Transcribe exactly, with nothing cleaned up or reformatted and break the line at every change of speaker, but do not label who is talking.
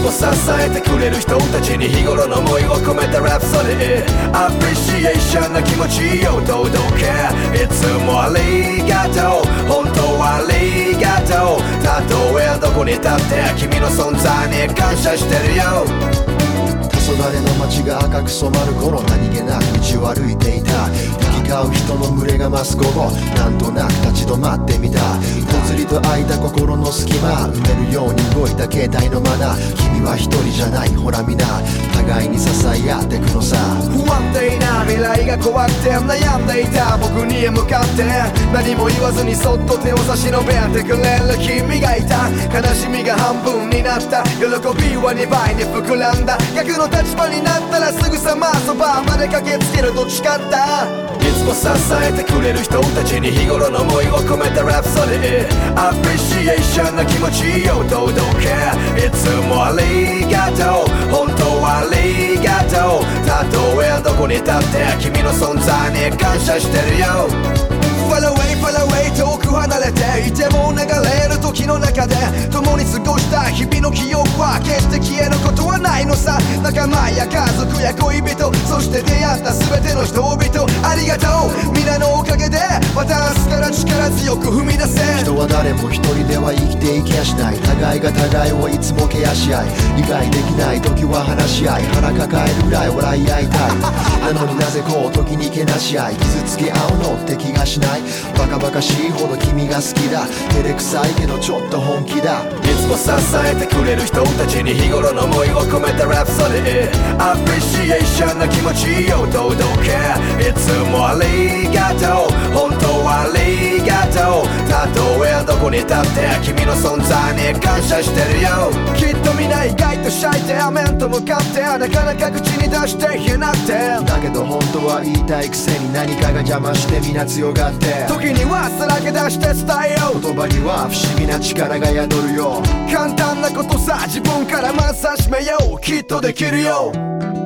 も支えてくれる人たちに日頃の思いを込めたラプソディアプリシエーションな気持ちを届けいつもありがとう本当はありがとうたとえどこに立って君の存在に感謝してるよ
黄昏の街が赤く染まる頃何気なく道を歩いていた行き交う人の群れが増す午後なんとなく立ち止まってみたぽつりと空いた心の隙間埋めるように動いた携帯のマナー君は一人じゃないほら皆互いに支え合ってくのさ
不安定な未来が怖くて悩んでいた僕に向かって何も言わずにそっと手を差し伸べてくれる君がいた悲しみが半分になった喜びはにばいに膨らんだ逆の立場になったらすぐさまそばまで駆けつけると誓ったいつも支えてくれる人たちに日頃の思いを込めたラプソディアプリシエーションな気持ちを届けいつもありがとう本当はありがとうたとえどこに立って君の存在に感謝してるよFar away, far away 遠く離れていても流れる時の中で共に過ごした日々の記憶は決して消えることはないのさ仲間や家族や恋人そして出会った全ての人々ありがとう皆のおかげでまた明日から力強く踏み出せ
人は誰も一人では生きていけやしない互いが互いをいつもケアし合い理解できない時は話し合い腹抱えるぐらい笑い合いたいなのになぜこう時にけなし合い傷つけ合うのって気がしないバカバカしいほど君が好きだ照れくさいけどちょっと本気だ
いつも支えてくれる人たちに日頃の思いを込めたラプソディアプリシエーションな気持ちを届けいつもありがとう本当はありがとうたとえどこに立って君の存在に感謝してるよきっと皆意外とシャイで面と向かってなかなか口に出して言えなくて
だけど本当は言いたいくせに何かが邪魔して皆強がって
時にはさらけ出して伝えよう
言葉には不思議な力が宿るよ
簡単なことさ自分からまず始めようきっとできるよ